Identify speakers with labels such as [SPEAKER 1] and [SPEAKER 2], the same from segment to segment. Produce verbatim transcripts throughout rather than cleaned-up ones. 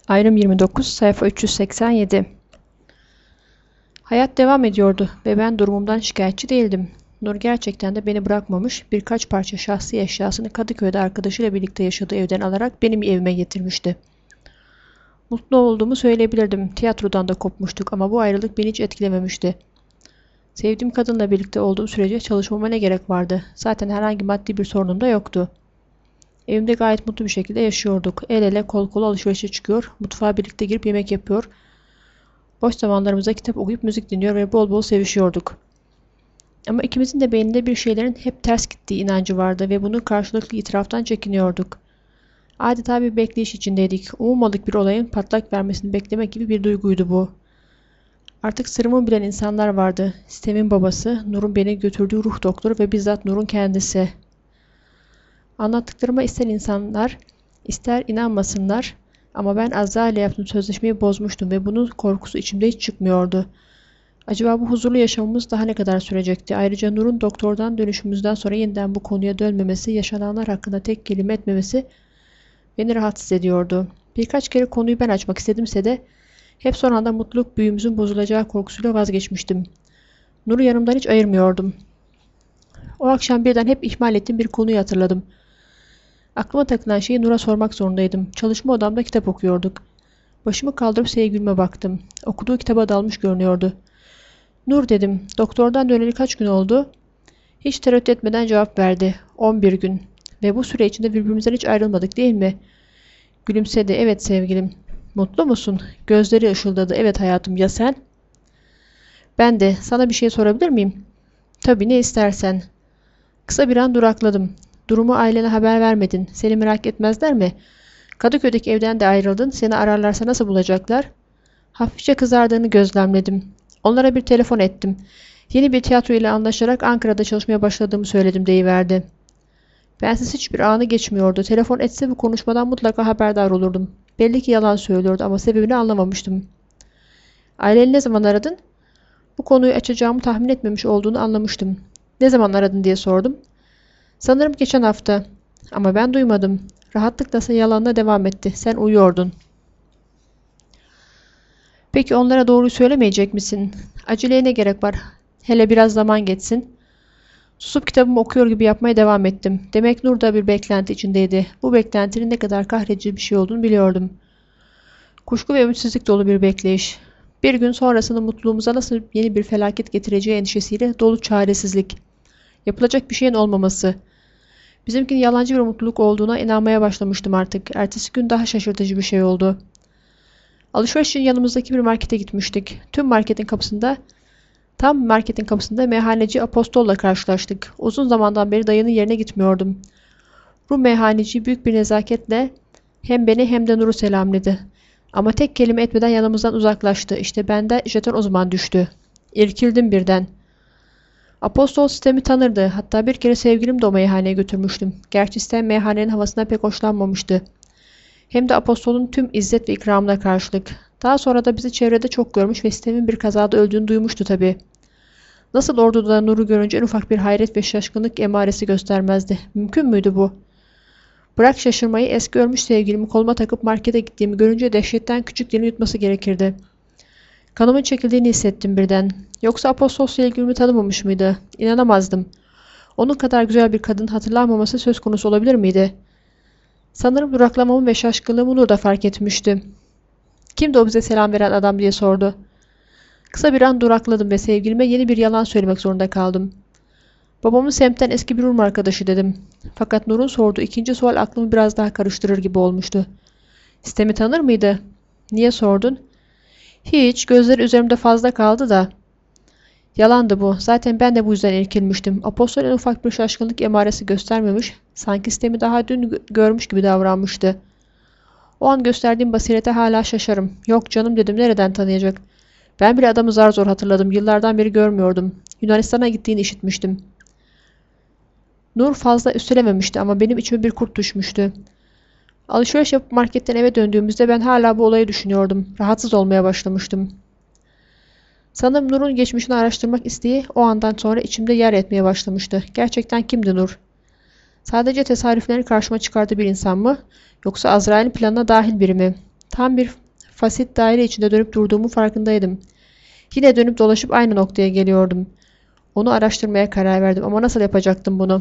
[SPEAKER 1] Ayrım yirmi dokuz, sayfa üç yüz seksen yedi. Hayat devam ediyordu ve ben durumumdan şikayetçi değildim. Nur gerçekten de beni bırakmamış, birkaç parça şahsi eşyasını Kadıköy'de arkadaşıyla birlikte yaşadığı evden alarak benim evime getirmişti. Mutlu olduğumu söyleyebilirdim. Tiyatrodan da kopmuştuk ama bu ayrılık beni hiç etkilememişti. Sevdiğim kadınla birlikte olduğum sürece çalışmama ne gerek vardı? Zaten herhangi maddi bir sorunum da yoktu. Evimde gayet mutlu bir şekilde yaşıyorduk. El ele kol kola alışverişe çıkıyor, mutfağa birlikte girip yemek yapıyor. Boş zamanlarımızda kitap okuyup müzik dinliyor ve bol bol sevişiyorduk. Ama ikimizin de beyninde bir şeylerin hep ters gittiği inancı vardı ve bunu karşılıklı itiraftan çekiniyorduk. Adeta bir bekleyiş içindeydik. Umulmadık bir olayın patlak vermesini beklemek gibi bir duyguydu bu. Artık sırrımı bilen insanlar vardı. Sistemin babası, Nur'un beni götürdüğü ruh doktoru ve bizzat Nur'un kendisi. Anlattıklarıma ister insanlar, ister inanmasınlar ama ben Azra ile yaptığım sözleşmeyi bozmuştum ve bunun korkusu içimde hiç çıkmıyordu. Acaba bu huzurlu yaşamımız daha ne kadar sürecekti? Ayrıca Nur'un doktordan dönüşümüzden sonra yeniden bu konuya dönmemesi, yaşananlar hakkında tek kelime etmemesi beni rahatsız ediyordu. Birkaç kere konuyu ben açmak istedimse de hep son anda mutluluk büyümüzün bozulacağı korkusuyla vazgeçmiştim. Nur'u yanımdan hiç ayırmıyordum. O akşam birden hep ihmal ettiğim bir konuyu hatırladım. Aklıma takılan şeyi Nur'a sormak zorundaydım. Çalışma odamda kitap okuyorduk. Başımı kaldırıp sevgilime baktım. Okuduğu kitaba dalmış görünüyordu. Nur dedim, doktordan döneli kaç gün oldu? Hiç tereddüt etmeden cevap verdi. on bir gün. Ve bu süre içinde birbirimizden hiç ayrılmadık değil mi? Gülümsedi. Evet sevgilim. Mutlu musun? Gözleri ışıldadı. Evet hayatım. Ya sen? Ben de. Sana bir şey sorabilir miyim? Tabii ne istersen. Kısa bir an durakladım. Durumu ailene haber vermedin. Seni merak etmezler mi? Kadıköy'deki evden de ayrıldın. Seni ararlarsa nasıl bulacaklar? Hafifçe kızardığını gözlemledim. Onlara bir telefon ettim. Yeni bir tiyatro ile anlaşarak Ankara'da çalışmaya başladığımı söyledim deyiverdi. Bensiz hiçbir anı geçmiyordu. Telefon etse bu konuşmadan mutlaka haberdar olurdum. Belli ki yalan söylüyordu ama sebebini anlamamıştım. Aileni ne zaman aradın? Bu konuyu açacağımı tahmin etmemiş olduğunu anlamıştım. Ne zaman aradın diye sordum. Sanırım geçen hafta. Ama ben duymadım. Rahatlıkla yalanla devam etti. Sen uyuyordun. Peki onlara doğruyu söylemeyecek misin? Aceleye ne gerek var? Hele biraz zaman geçsin. Susup kitabımı okuyor gibi yapmaya devam ettim. Demek Nur da bir beklenti içindeydi. Bu beklentinin ne kadar kahredici bir şey olduğunu biliyordum. Kuşku ve ümitsizlik dolu bir bekleyiş. Bir gün sonrasında mutluluğumuza nasıl yeni bir felaket getireceği endişesiyle dolu çaresizlik. Yapılacak bir şeyin olmaması. Bizimkinin yalancı bir mutluluk olduğuna inanmaya başlamıştım artık. Ertesi gün daha şaşırtıcı bir şey oldu. Alışveriş için yanımızdaki bir markete gitmiştik. Tüm marketin kapısında, tam marketin kapısında meyhaneci Apostol'la karşılaştık. Uzun zamandan beri dayının yerine gitmiyordum. Rum meyhaneci büyük bir nezaketle hem beni hem de Nur'u selamladı. Ama tek kelime etmeden yanımızdan uzaklaştı. İşte bende jeton o zaman düştü. İrkildim birden. Apostol sistemi tanırdı. Hatta bir kere sevgilim de o meyhaneye götürmüştüm. Gerçi sistem meyhanenin havasına pek hoşlanmamıştı. Hem de Apostol'un tüm izzet ve ikramına karşılık. Daha sonra da bizi çevrede çok görmüş ve sistemin bir kazada öldüğünü duymuştu tabii. Nasıl orduda Nur'u görünce en ufak bir hayret ve şaşkınlık emaresi göstermezdi. Mümkün müydü bu? Bırak şaşırmayı, eski ölmüş sevgilimi koluma takıp markete gittiğimi görünce dehşetten küçük dilini yutması gerekirdi. Kanımın çekildiğini hissettim birden. Yoksa Apostol sevgilimi tanımamış mıydı? İnanamazdım. Onun kadar güzel bir kadın hatırlanmaması söz konusu olabilir miydi? Sanırım duraklamamı ve şaşkınlığımı Nur da fark etmişti. Kimdi o bize selam veren adam diye sordu. Kısa bir an durakladım ve sevgilime yeni bir yalan söylemek zorunda kaldım. Babamın semtten eski bir Rum arkadaşı dedim. Fakat Nur'un sorduğu ikinci sual aklımı biraz daha karıştırır gibi olmuştu. Sistemi tanır mıydı? Niye sordun? Hiç, gözleri üzerimde fazla kaldı da. Yalandı bu. Zaten ben de bu yüzden irkilmiştim. Apostol en ufak bir şaşkınlık emaresi göstermemiş, sanki sistemi daha dün görmüş gibi davranmıştı. O an gösterdiğim basirete hala şaşarım. Yok canım dedim, nereden tanıyacak? Ben bile adamı zar zor hatırladım. Yıllardan beri görmüyordum. Yunanistan'a gittiğini işitmiştim. Nur fazla üstelememişti ama benim içime bir kurt düşmüştü. Alışveriş yapıp marketten eve döndüğümüzde ben hala bu olayı düşünüyordum. Rahatsız olmaya başlamıştım. Sanırım Nur'un geçmişini araştırmak isteği o andan sonra içimde yer etmeye başlamıştı. Gerçekten kimdi Nur? Sadece tesadüflerini karşıma çıkardığı bir insan mı? Yoksa Azrail'in planına dahil biri mi? Tam bir fasit daire içinde dönüp durduğumu farkındaydım. Yine dönüp dolaşıp aynı noktaya geliyordum. Onu araştırmaya karar verdim ama nasıl yapacaktım bunu?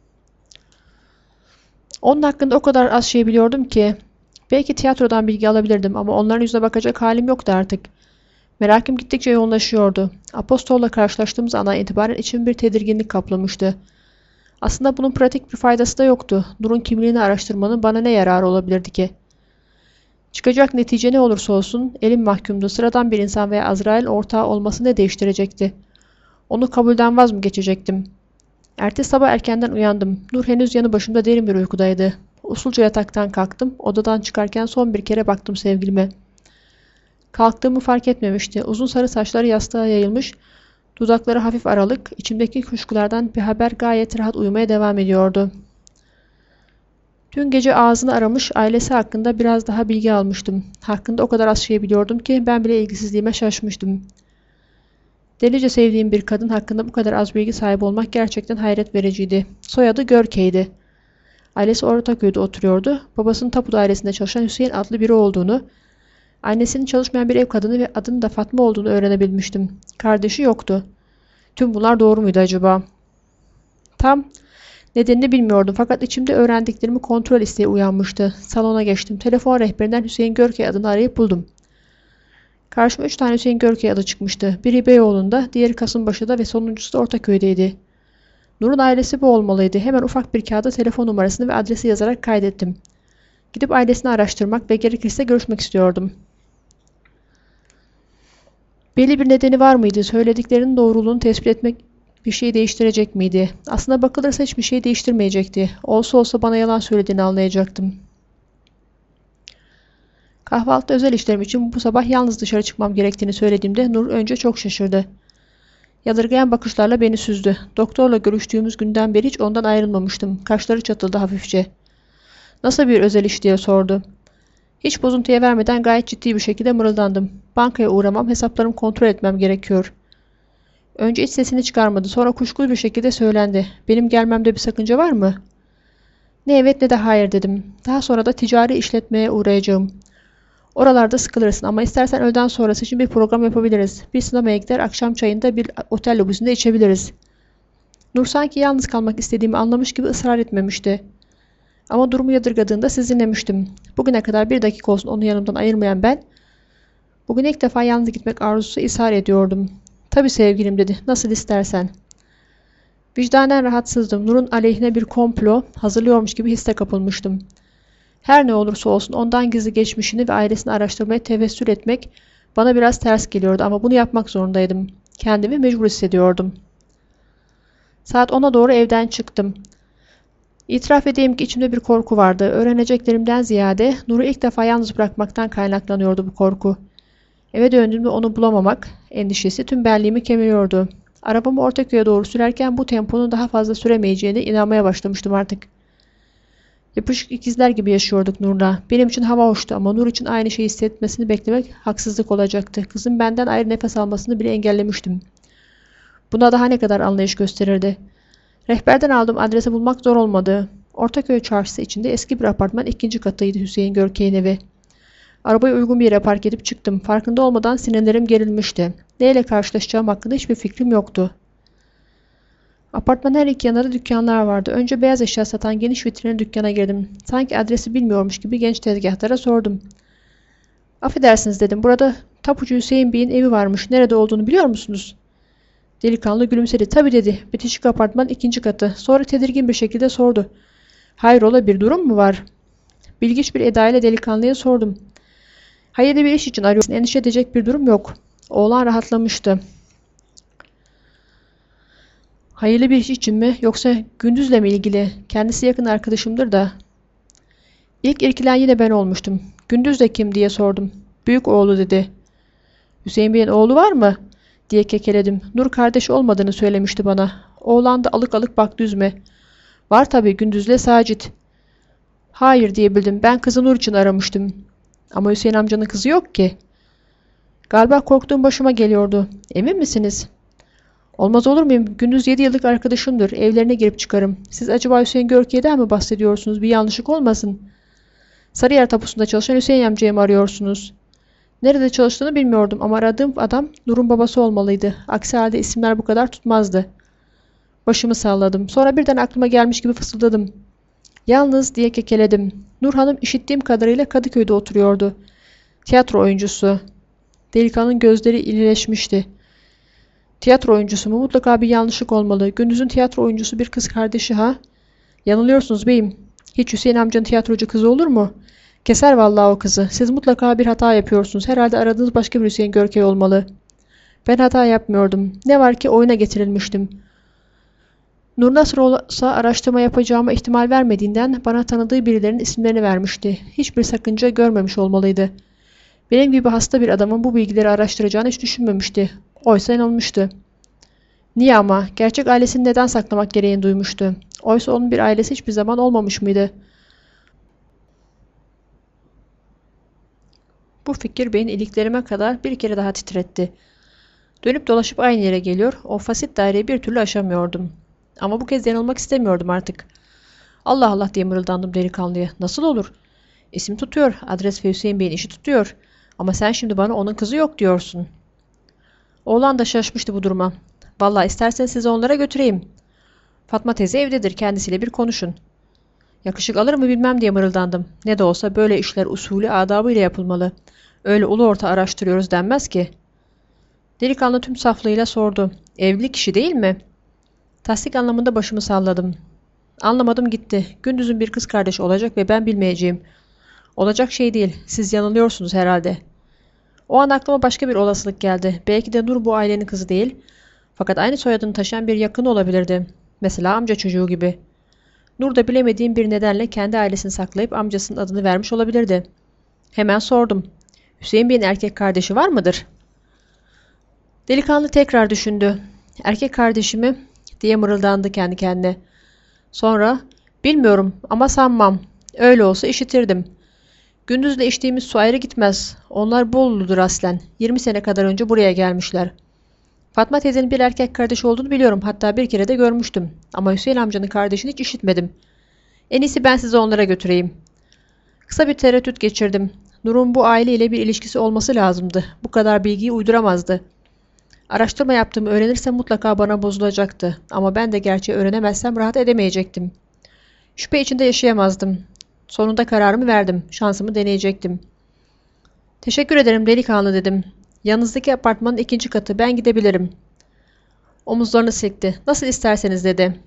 [SPEAKER 1] Onun hakkında o kadar az şey biliyordum ki. Belki tiyatrodan bilgi alabilirdim ama onların yüzüne bakacak halim yoktu artık. Merakım gittikçe yoğunlaşıyordu. Apostolla karşılaştığımız andan itibaren içim bir tedirginlik kaplamıştı. Aslında bunun pratik bir faydası da yoktu. Nur'un kimliğini araştırmanın bana ne yararı olabilirdi ki? Çıkacak netice ne olursa olsun elim mahkumdu. Sıradan bir insan veya Azrail ortağı olması ne değiştirecekti? Onu kabulden vaz mı geçecektim? Ertesi sabah erkenden uyandım. Nur henüz yanı başımda derin bir uykudaydı. Usulca yataktan kalktım. Odadan çıkarken son bir kere baktım sevgilime. Kalktığımı fark etmemişti. Uzun sarı saçları yastığa yayılmış, dudakları hafif aralık, içimdeki kuşkulardan bir haber gayet rahat uyumaya devam ediyordu. Dün gece ağzını aramış, ailesi hakkında biraz daha bilgi almıştım. Hakkında o kadar az şey biliyordum ki ben bile ilgisizliğime şaşmıştım. Delice sevdiğim bir kadın hakkında bu kadar az bilgi sahibi olmak gerçekten hayret vericiydi. Soyadı Görkey'di. Ailesi Ortaköy'de oturuyordu. Babasının tapu dairesinde çalışan Hüseyin adlı biri olduğunu, annesinin çalışmayan bir ev kadını ve adının da Fatma olduğunu öğrenebilmiştim. Kardeşi yoktu. Tüm bunlar doğru muydu acaba? Tam nedenini bilmiyordum fakat içimde öğrendiklerimi kontrol isteği uyanmıştı. Salona geçtim. Telefon rehberinden Hüseyin Görkey adını arayıp buldum. Karşıma üç tane Hüseyin Görkey adı çıkmıştı. Biri Beyoğlu'nda, diğeri Kasımpaşa'da ve sonuncusu da Ortaköy'deydi. Nur'un ailesi bu olmalıydı. Hemen ufak bir kağıda telefon numarasını ve adresi yazarak kaydettim. Gidip ailesini araştırmak ve gerekirse görüşmek istiyordum. Belli bir nedeni var mıydı? Söylediklerinin doğruluğunu tespit etmek bir şey değiştirecek miydi? Aslına bakılırsa hiçbir şey değiştirmeyecekti. Olsa olsa bana yalan söylediğini anlayacaktım. Kahvaltıda özel işlerim için bu sabah yalnız dışarı çıkmam gerektiğini söylediğimde Nur önce çok şaşırdı. Yadırgayan bakışlarla beni süzdü. Doktorla görüştüğümüz günden beri hiç ondan ayrılmamıştım. Kaşları çatıldı hafifçe. Nasıl bir özel iş diye sordu. Hiç bozuntuya vermeden gayet ciddi bir şekilde mırıldandım. Bankaya uğramam, hesaplarımı kontrol etmem gerekiyor. Önce hiç sesini çıkarmadı. Sonra kuşkulu bir şekilde söylendi. Benim gelmemde bir sakınca var mı? Ne evet ne de hayır dedim. Daha sonra da ticari işletmeye uğrayacağım. Oralarda sıkılırsın ama istersen öğleden sonrası için bir program yapabiliriz. Bir sinemaya gider, akşam çayında bir otel lobisinde içebiliriz. Nur sanki yalnız kalmak istediğimi anlamış gibi ısrar etmemişti. Ama durumu yadırgadığında sizinlemiştim. Bugüne kadar bir dakika olsun onu yanımdan ayırmayan ben, bugün ilk defa yalnız gitmek arzusu ishar ediyordum. Tabii sevgilim dedi, nasıl istersen. Vicdanen rahatsızdım. Nur'un aleyhine bir komplo hazırlıyormuş gibi hisse kapılmıştım. Her ne olursa olsun ondan gizli geçmişini ve ailesini araştırmaya tevessül etmek bana biraz ters geliyordu ama bunu yapmak zorundaydım. Kendimi mecbur hissediyordum. Saat ona doğru evden çıktım. İtiraf edeyim ki içimde bir korku vardı. Öğreneceklerimden ziyade Nur'u ilk defa yalnız bırakmaktan kaynaklanıyordu bu korku. Eve döndüğümde onu bulamamak endişesi tüm benliğimi kemiriyordu. Arabamı Ortaköy'e doğru sürerken bu temponun daha fazla süremeyeceğine inanmaya başlamıştım artık. Yapışık ikizler gibi yaşıyorduk Nur'la. Benim için hava hoştu ama Nur için aynı şeyi hissetmesini beklemek haksızlık olacaktı. Kızım benden ayrı nefes almasını bile engellemiştim. Buna daha ne kadar anlayış gösterirdi. Rehberden aldığım adresi bulmak zor olmadı. Ortaköy çarşısı içinde eski bir apartman ikinci katıydı Hüseyin Görkey'in evi. Arabayı uygun bir yere park edip çıktım. Farkında olmadan sinirlerim gerilmişti. Neyle karşılaşacağım hakkında hiçbir fikrim yoktu. Apartmanın her iki yanında dükkanlar vardı. Önce beyaz eşya satan geniş vitrinli dükkana girdim. Sanki adresi bilmiyormuş gibi genç tezgahtara sordum. Affedersiniz dedim. Burada tapucu Hüseyin Bey'in evi varmış. Nerede olduğunu biliyor musunuz? Delikanlı gülümsedi. Tabii dedi. Bitişik apartman ikinci katı. Sonra tedirgin bir şekilde sordu. Hayrola bir durum mu var? Bilgiç bir edayla delikanlıya sordum. Hayırlı bir iş için arıyorsun. Endişe edecek bir durum yok. Oğlan rahatlamıştı. Hayırlı bir iş için mi yoksa Gündüz'le mi ilgili? Kendisi yakın arkadaşımdır da. İlk irkilen yine ben olmuştum. Gündüz de kim diye sordum. Büyük oğlu dedi. Hüseyin Bey'in oğlu var mı? Diye kekeledim. Nur kardeş olmadığını söylemişti bana. Oğlan da alık alık baktı yüzüme. Var tabii Gündüz'le Sacit. Hayır diyebildim. Ben kızı Nur için aramıştım. Ama Hüseyin amcanın kızı yok ki. Galiba korktuğum başıma geliyordu. Emin misiniz? Olmaz olur muyum? Gündüz yedi yıllık arkadaşımdır. Evlerine girip çıkarım. Siz acaba Hüseyin Görkey'den mi bahsediyorsunuz? Bir yanlışlık olmasın. Sarıyer tapusunda çalışan Hüseyin amcayı mı arıyorsunuz? Nerede çalıştığını bilmiyordum ama aradığım adam Nur'un babası olmalıydı. Aksi halde isimler bu kadar tutmazdı. Başımı salladım. Sonra birden aklıma gelmiş gibi fısıldadım. Yalnız diye kekeledim. Nur Hanım işittiğim kadarıyla Kadıköy'de oturuyordu. Tiyatro oyuncusu. Delikanlının gözleri irileşmişti. Tiyatro oyuncusu mu? Mutlaka bir yanlışlık olmalı. Gündüz'ün tiyatro oyuncusu bir kız kardeşi ha? Yanılıyorsunuz beyim. Hiç Hüseyin amcanın tiyatrocu kızı olur mu? Keser vallahi o kızı. Siz mutlaka bir hata yapıyorsunuz. Herhalde aradığınız başka bir Hüseyin Görkey olmalı. Ben hata yapmıyordum. Ne var ki oyuna getirilmiştim. Nur nasıl olsa araştırma yapacağıma ihtimal vermediğinden bana tanıdığı birilerinin isimlerini vermişti. Hiçbir sakınca görmemiş olmalıydı. Benim gibi hasta bir adamın bu bilgileri araştıracağını hiç düşünmemişti. Oysa yanılmıştı. Niye ama? Gerçek ailesini neden saklamak gereğini duymuştu? Oysa onun bir ailesi hiçbir zaman olmamış mıydı? Bu fikir beni iliklerime kadar bir kere daha titretti. Dönüp dolaşıp aynı yere geliyor, o fasit daireyi bir türlü aşamıyordum. Ama bu kez yanılmak istemiyordum artık. Allah Allah diye mırıldandım delikanlıya. Nasıl olur? İsim tutuyor, adres ve Hüseyin Bey'in işi tutuyor. Ama sen şimdi bana onun kızı yok diyorsun. Oğlan da şaşmıştı bu duruma. Vallahi isterseniz sizi onlara götüreyim. Fatma teyze evdedir, kendisiyle bir konuşun. Yakışık alır mı bilmem diye mırıldandım. Ne de olsa böyle işler usulü adabıyla yapılmalı. Öyle ulu orta araştırıyoruz denmez ki. Delikanlı tüm saflığıyla sordu. Evli kişi değil mi? Tasdik anlamında başımı salladım. Anlamadım gitti. Gündüz'ün bir kız kardeşi olacak ve ben bilmeyeceğim. Olacak şey değil. Siz yanılıyorsunuz herhalde. O an aklıma başka bir olasılık geldi. Belki de Nur bu ailenin kızı değil. Fakat aynı soyadını taşıyan bir yakını olabilirdi. Mesela amca çocuğu gibi. Nur da bilemediğim bir nedenle kendi ailesini saklayıp amcasının adını vermiş olabilirdi. Hemen sordum. Hüseyin Bey'in erkek kardeşi var mıdır? Delikanlı tekrar düşündü. Erkek kardeşimi diye mırıldandı kendi kendine. Sonra bilmiyorum ama sanmam. Öyle olsa işitirdim. Gündüzle içtiğimiz su ayrı gitmez. Onlar Bollu'dur aslen. Yirmi sene kadar önce buraya gelmişler. Fatma teyzenin bir erkek kardeşi olduğunu biliyorum. Hatta bir kere de görmüştüm. Ama Hüseyin amcanın kardeşini hiç işitmedim. En iyisi ben sizi onlara götüreyim. Kısa bir tereddüt geçirdim. Nur'un bu aileyle bir ilişkisi olması lazımdı. Bu kadar bilgiyi uyduramazdı. Araştırma yaptığımı öğrenirse mutlaka bana bozulacaktı. Ama ben de gerçeği öğrenemezsem rahat edemeyecektim. Şüphe içinde yaşayamazdım. Sonunda kararımı verdim. Şansımı deneyecektim. Teşekkür ederim delikanlı dedim. Yanınızdaki apartmanın ikinci katı. Ben gidebilirim. Omuzlarını silkti. Nasıl isterseniz dedi.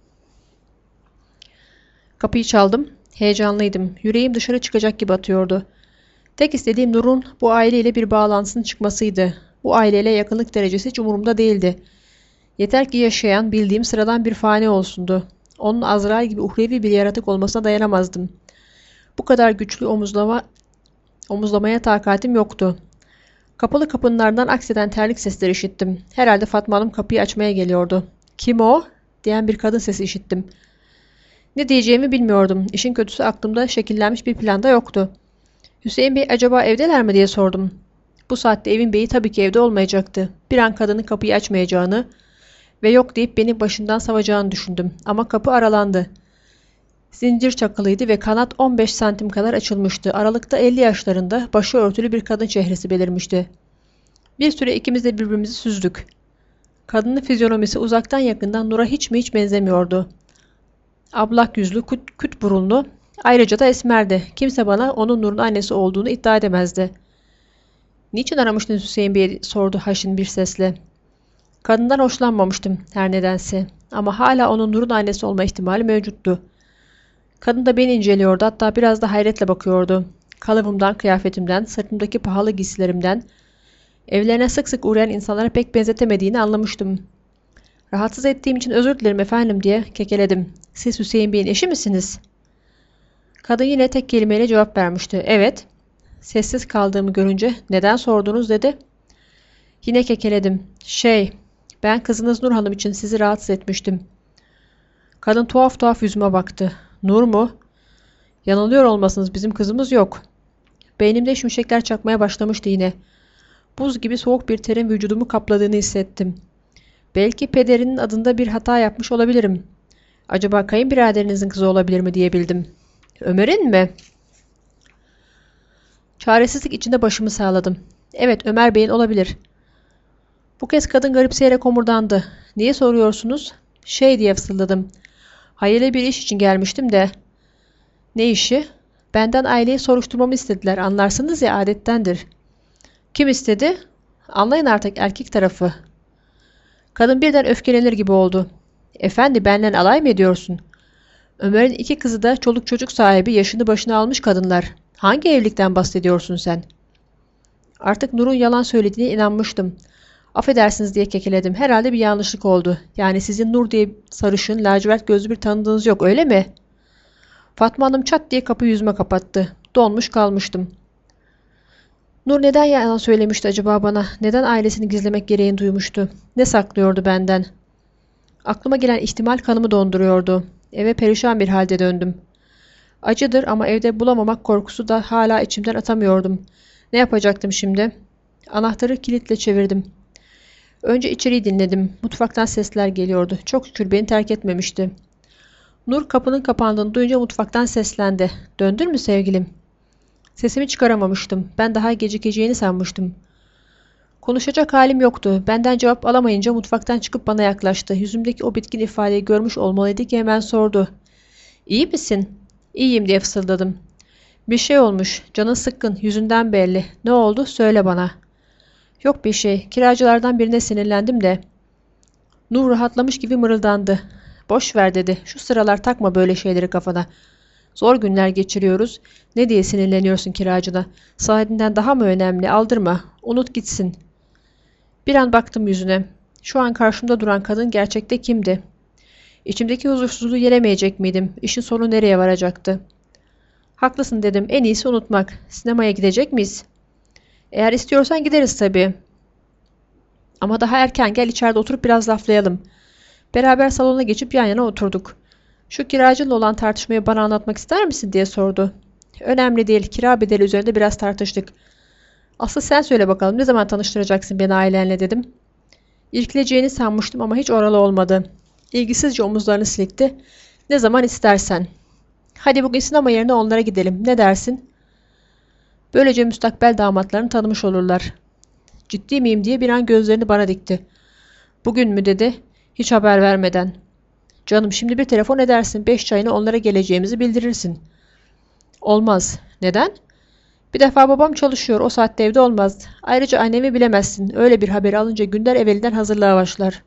[SPEAKER 1] Kapıyı çaldım. Heyecanlıydım. Yüreğim dışarı çıkacak gibi atıyordu. Tek istediğim Nur'un bu aileyle bir bağlantısının çıkmasıydı. Bu aileyle yakınlık derecesi hiç umurumda değildi. Yeter ki yaşayan, bildiğim sıradan bir fani olsundu. Onun Azrail gibi uhrevi bir yaratık olmasına dayanamazdım. Bu kadar güçlü omuzlama, omuzlamaya takatim yoktu. Kapalı kapılardan akseden terlik sesleri işittim. Herhalde Fatma Hanım kapıyı açmaya geliyordu. Kim o? Diyen bir kadın sesi işittim. Ne diyeceğimi bilmiyordum. İşin kötüsü aklımda şekillenmiş bir planda yoktu. Hüseyin Bey acaba evdeler mi diye sordum. Bu saatte evin beyi tabii ki evde olmayacaktı. Bir an kadının kapıyı açmayacağını ve yok deyip beni başından savacağını düşündüm. Ama kapı aralandı. Zincir çakılıydı ve kanat on beş santim kadar açılmıştı. Aralıkta elli yaşlarında başı örtülü bir kadın çehresi belirmişti. Bir süre ikimiz de birbirimizi süzdük. Kadının fizyonomisi uzaktan yakından Nur'a hiç mi hiç benzemiyordu. Ablak yüzlü, küt, küt burunlu, ayrıca da esmerdi. Kimse bana onun Nur'un annesi olduğunu iddia edemezdi. ''Niçin aramıştınız Hüseyin Bey'i?'' sordu haşin bir sesle. Kadından hoşlanmamıştım her nedense. Ama hala onun Nur'un annesi olma ihtimali mevcuttu. Kadın da beni inceliyordu, hatta biraz da hayretle bakıyordu. Kalıbımdan, kıyafetimden, sırtımdaki pahalı giysilerimden, evlerine sık sık uğrayan insanlara pek benzetemediğini anlamıştım. ''Rahatsız ettiğim için özür dilerim efendim'' diye kekeledim. ''Siz Hüseyin Bey'in eşi misiniz?'' Kadın yine tek kelimeyle cevap vermişti. ''Evet.'' Sessiz kaldığımı görünce ''Neden sordunuz?'' dedi. Yine kekeledim. ''Şey, ben kızınız Nur Hanım için sizi rahatsız etmiştim.'' Kadın tuhaf tuhaf yüzüme baktı. ''Nur mu?'' ''Yanılıyor olmasınız, bizim kızımız yok.'' Beynimde şimşekler çakmaya başlamıştı yine. Buz gibi soğuk bir terin vücudumu kapladığını hissettim. Belki pederinin adında bir hata yapmış olabilirim. Acaba kayınbiraderinizin kızı olabilir mi diyebildim. ''Ömer'in mi?'' Çaresizlik içinde başımı sağladım. Evet, Ömer Bey'in olabilir. Bu kez kadın garipseyerek homurdandı. Niye soruyorsunuz? Şey diye fısıldadım. Hayırlı bir iş için gelmiştim de. Ne işi? Benden aileyi soruşturmamı istediler. Anlarsınız ya, adettendir. Kim istedi? Anlayın artık, erkek tarafı. Kadın birden öfkelenir gibi oldu. Efendi, benden alay mı ediyorsun? Ömer'in iki kızı da çoluk çocuk sahibi, yaşını başına almış kadınlar. Hangi evlilikten bahsediyorsun sen? Artık Nur'un yalan söylediğine inanmıştım. Affedersiniz diye kekeledim. Herhalde bir yanlışlık oldu. Yani sizin Nur diye sarışın, lacivert gözlü bir tanıdığınız yok, öyle mi? Fatma Hanım çat diye kapıyı yüzüme kapattı. Donmuş kalmıştım. Nur neden yalan söylemişti acaba bana? Neden ailesini gizlemek gereğini duymuştu? Ne saklıyordu benden? Aklıma gelen ihtimal kanımı donduruyordu. Eve perişan bir halde döndüm. Acıdır ama evde bulamamak korkusu da hala içimden atamıyordum. Ne yapacaktım şimdi? Anahtarı kilitle çevirdim. Önce içeriği dinledim. Mutfaktan sesler geliyordu. Çok şükür beni terk etmemişti. Nur kapının kapandığını duyunca mutfaktan seslendi. Döndün mü sevgilim? Sesimi çıkaramamıştım. Ben daha gecikeceğini sanmıştım. Konuşacak halim yoktu. Benden cevap alamayınca mutfaktan çıkıp bana yaklaştı. Yüzümdeki o bitkin ifadeyi görmüş olmalıydı ki hemen sordu. İyi misin? İyiyim diye fısıldadım. Bir şey olmuş. Canın sıkkın. Yüzünden belli. Ne oldu? Söyle bana. Yok bir şey. Kiracılardan birine sinirlendim de. Nur rahatlamış gibi mırıldandı. Boş ver dedi. Şu sıralar takma böyle şeyleri kafana. Zor günler geçiriyoruz. Ne diye sinirleniyorsun kiracına? Sahibinden daha mı önemli? Aldırma. Unut gitsin. Bir an baktım yüzüne. Şu an karşımda duran kadın gerçekte kimdi? İçimdeki huzursuzluğu yenemeyecek miydim? İşin sonu nereye varacaktı? Haklısın dedim. En iyisi unutmak. Sinemaya gidecek miyiz? Eğer istiyorsan gideriz tabii. Ama daha erken, gel içeride oturup biraz laflayalım. Beraber salona geçip yan yana oturduk. Şu kiracıyla olan tartışmayı bana anlatmak ister misin diye sordu. Önemli değil, kira bedeli üzerinde biraz tartıştık. Aslı sen söyle bakalım, ne zaman tanıştıracaksın beni ailenle dedim. İrkileceğini sanmıştım ama hiç oralı olmadı. İlgisizce omuzlarını silkti. Ne zaman istersen. Hadi bugün sinema yerine onlara gidelim, ne dersin? Böylece müstakbel damatlarını tanımış olurlar. Ciddi miyim diye bir an gözlerini bana dikti. Bugün mü dedi, hiç haber vermeden. Canım şimdi bir telefon edersin, beş çayına onlara geleceğimizi bildirirsin. Olmaz. Neden? Bir defa babam çalışıyor, o saatte evde olmaz. Ayrıca annemi bilemezsin, öyle bir haberi alınca Günder evvelinden hazırlığa başlar.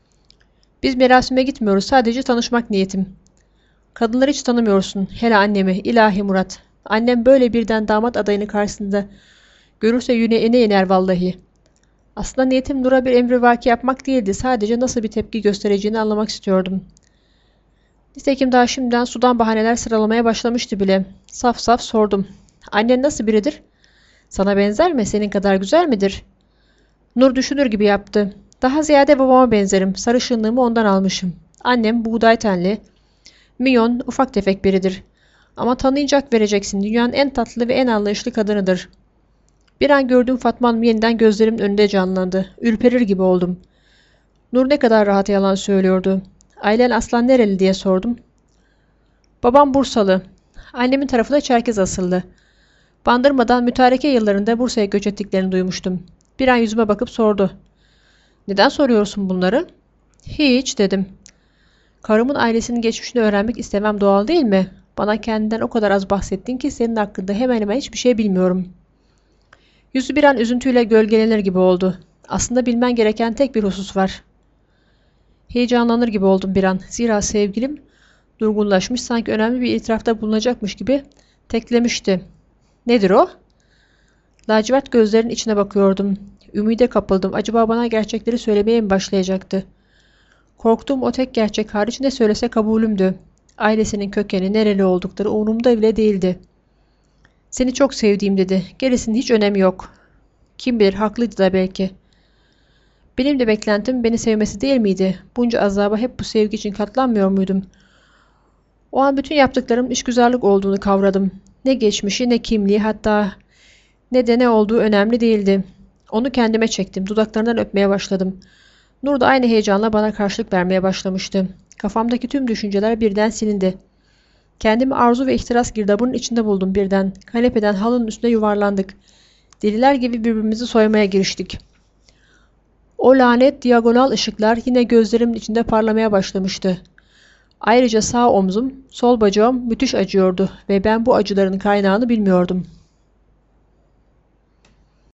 [SPEAKER 1] Biz merasime gitmiyoruz, sadece tanışmak niyetim. Kadınları hiç tanımıyorsun, hele annemi, ilahi Murat. Annem böyle birden damat adayını karşısında görürse yüreğine iner vallahi. Aslında niyetim Nur'a bir emrivaki yapmak değildi, sadece nasıl bir tepki göstereceğini anlamak istiyordum. Nitekim daha şimdiden sudan bahaneler sıralamaya başlamıştı bile. Saf saf sordum. Annen nasıl biridir? Sana benzer mi? Senin kadar güzel midir? Nur düşünür gibi yaptı. Daha ziyade babama benzerim. Sarışınlığımı ondan almışım. Annem buğday tenli, minyon, ufak tefek biridir. Ama tanıyacak vereceksin. Dünyanın en tatlı ve en anlayışlı kadınıdır. Bir an gördüğüm Fatma Hanım yeniden gözlerimin önünde canlandı. Ürperir gibi oldum. Nur ne kadar rahat yalan söylüyordu. Ailen aslan nereli diye sordum. Babam Bursalı. Annemin tarafı da Çerkez asıllı. Bandırmadan mütareke yıllarında Bursa'ya göç ettiklerini duymuştum. Bir an yüzüme bakıp sordu. Neden soruyorsun bunları? Hiç dedim. Karımın ailesinin geçmişini öğrenmek istemem doğal değil mi? Bana kendinden o kadar az bahsettin ki senin hakkında hemen hemen hiçbir şey bilmiyorum. Yüzü bir an üzüntüyle gölgelenir gibi oldu. Aslında bilmen gereken tek bir husus var. Heyecanlanır gibi oldum bir an. Zira sevgilim durgunlaşmış, sanki önemli bir itirafta bulunacakmış gibi teklemişti. Nedir o? Lacivert gözlerin içine bakıyordum. Ümide kapıldım. Acaba bana gerçekleri söylemeye mi başlayacaktı? Korktuğum o tek gerçek hariç ne söylese kabulümdü. Ailesinin kökeni, nereli oldukları umurumda bile değildi. Seni çok sevdiğim dedi. Gerisinin hiç önemi yok. Kim bilir, haklıydı da belki. Benim de beklentim beni sevmesi değil miydi? Bunca azaba hep bu sevgi için katlanmıyor muydum? O an bütün yaptıklarım işgüzarlık olduğunu kavradım. Ne geçmişi, ne kimliği, hatta ne de ne olduğu önemli değildi. Onu kendime çektim. Dudaklarından öpmeye başladım. Nur da aynı heyecanla bana karşılık vermeye başlamıştı. Kafamdaki tüm düşünceler birden silindi. Kendimi arzu ve ihtiras girdabının içinde buldum birden. Kanepeden halının üstüne yuvarlandık. Deliler gibi birbirimizi soymaya giriştik. O lanet diagonal ışıklar yine gözlerimin içinde parlamaya başlamıştı. Ayrıca sağ omzum, sol bacağım müthiş acıyordu ve ben bu acıların kaynağını bilmiyordum.